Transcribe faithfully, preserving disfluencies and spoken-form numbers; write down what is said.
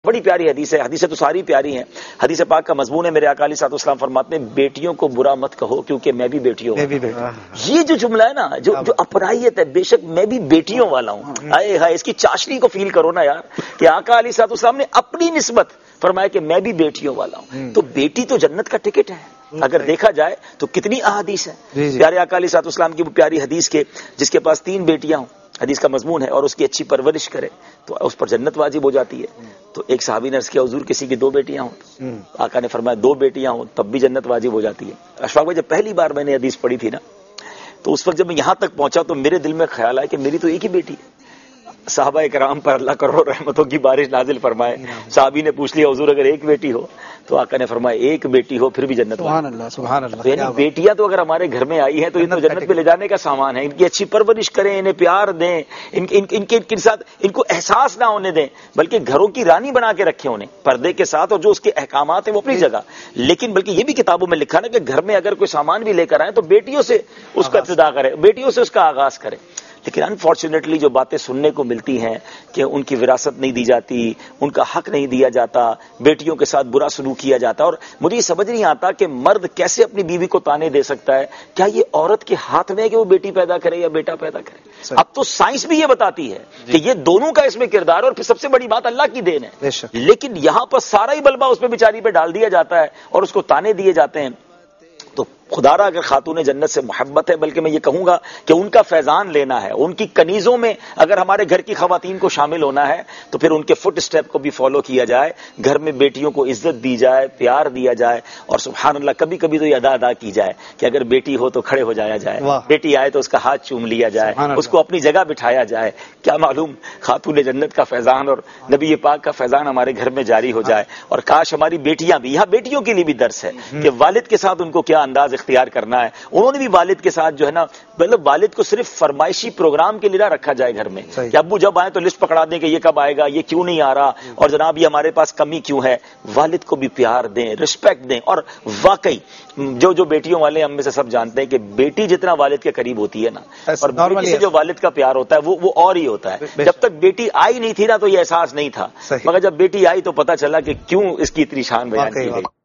بڑی پیاری حدیث ہے، حدیثیں تو ساری پیاری ہیں. حدیث پاک کا مضمون ہے، میرے آقا علیہ الصلوۃ والسلام فرماتے ہیں بیٹیوں کو برا مت کہو کیونکہ میں بھی بیٹی ہوں. یہ جو جملہ ہے نا، جو جو اپرائیت ہے، بے شک میں بھی بیٹیوں والا ہوں. ہائے ہائے، اس کی چاشنی کو فیل کرو نا یار، کہ آقا علیہ الصلوۃ والسلام نے اپنی نسبت فرمایا کہ میں بھی بیٹیوں والا ہوں. تو بیٹی تو جنت کا ٹکٹ ہے اگر دیکھا جائے تو. کتنی احادیث ہیں پیارے آقا علیہ الصلوۃ والسلام کی، وہ پیاری حدیث کے جس کے پاس تین بیٹیاں ہوں، حدیث کا مضمون ہے، اور اس کی اچھی پرورش کرے تو اس پر جنت واجب ہو جاتی ہے. تو ایک صحابی نے عرض کیا حضور کسی کی دو بیٹیاں ہوں، آقا نے فرمایا دو بیٹیاں ہوں تب بھی جنت واجب ہو جاتی ہے. اشفاق بھائی جب پہلی بار میں نے حدیث پڑھی تھی نا، تو اس وقت جب میں یہاں تک پہنچا تو میرے دل میں خیال آیا کہ میری تو ایک ہی بیٹی ہے. صحابہ کرام پر اللہ کروڑ رحمتوں کی بارش نازل فرمائے. صحابی نے پوچھ لیا حضور اگر ایک بیٹی ہو، تو آقا نے فرمایا ایک بیٹی ہو پھر بھی جنت. سبحان اللہ سبحان اللہ. تو یعنی بیٹیاں تو اگر ہمارے گھر میں آئی ہیں تو ان کو جنت پہ لے جانے کا سامان ہے. ان کی اچھی پرورش کریں، انہیں پیار دیں، ان ان ان کے ساتھ ان کو احساس نہ ہونے دیں، بلکہ گھروں کی رانی بنا کے رکھیں انہیں پردے کے ساتھ. اور جو اس کے احکامات ہیں وہ اپنی جگہ، لیکن بلکہ یہ بھی کتابوں میں لکھا نا کہ گھر میں اگر کوئی سامان بھی لے کر آئے تو بیٹیوں سے اس کا ابتدا کرے، بیٹیوں سے اس کا آغاز کرے. لیکن انفارچونیٹلی جو باتیں سننے کو ملتی ہیں کہ ان کی وراثت نہیں دی جاتی، ان کا حق نہیں دیا جاتا، بیٹیوں کے ساتھ برا سلوک کیا جاتا. اور مجھے یہ سمجھ نہیں آتا کہ مرد کیسے اپنی بیوی کو تانے دے سکتا ہے. کیا یہ عورت کے ہاتھ میں ہے کہ وہ بیٹی پیدا کرے یا بیٹا پیدا کرے؟ اب تو سائنس بھی یہ بتاتی ہے کہ یہ دونوں کا اس میں کردار ہے، اور پھر سب سے بڑی بات اللہ کی دین ہے. لیکن یہاں پر سارا ہی بلبہ اس پہ بیچاری پہ ڈال دیا جاتا ہے اور اس کو تانے دیے جاتے ہیں. تو خدا را اگر خاتون جنت سے محبت ہے، بلکہ میں یہ کہوں گا کہ ان کا فیضان لینا ہے، ان کی کنیزوں میں اگر ہمارے گھر کی خواتین کو شامل ہونا ہے تو پھر ان کے فٹ اسٹیپ کو بھی فالو کیا جائے. گھر میں بیٹیوں کو عزت دی جائے، پیار دیا جائے، اور سبحان اللہ کبھی کبھی تو یہ ادا ادا کی جائے کہ اگر بیٹی ہو تو کھڑے ہو جایا جائے، بیٹی آئے تو اس کا ہاتھ چوم لیا جائے، اس کو اپنی جگہ بٹھایا جائے. کیا معلوم خاتون جنت کا فیضان اور نبی پاک کا فیضان ہمارے گھر میں جاری ہو جائے. اور کاش ہماری بیٹیاں بھی، یہاں بیٹیوں کے لیے بھی درس ہے کہ والد کے ساتھ ان کو کیا انداز اختیار کرنا ہے. انہوں نے بھی والد کے ساتھ جو ہے نا، مطلب والد کو صرف فرمائشی پروگرام کے لیے نہ رکھا جائے گھر میں کہ ابو جب آئے تو لسٹ پکڑا دیں کہ یہ کب آئے گا، یہ کیوں نہیں آ رہا، اور جناب یہ ہمارے پاس کمی کیوں ہے. والد کو بھی پیار دیں، رسپیکٹ دیں. اور واقعی جو جو بیٹیوں والے ہم میں سے سب جانتے ہیں کہ بیٹی جتنا والد کے قریب ہوتی ہے نا، اور بیٹی سے جو والد کا پیار ہوتا ہے وہ وہ اور ہی ہوتا ہے. جب تک بیٹی آئی نہیں تھی نا تو یہ احساس نہیں تھا، مگر جب بیٹی آئی تو پتہ چلا کہ کیوں اس کی اتنی شان بیان کی گئی.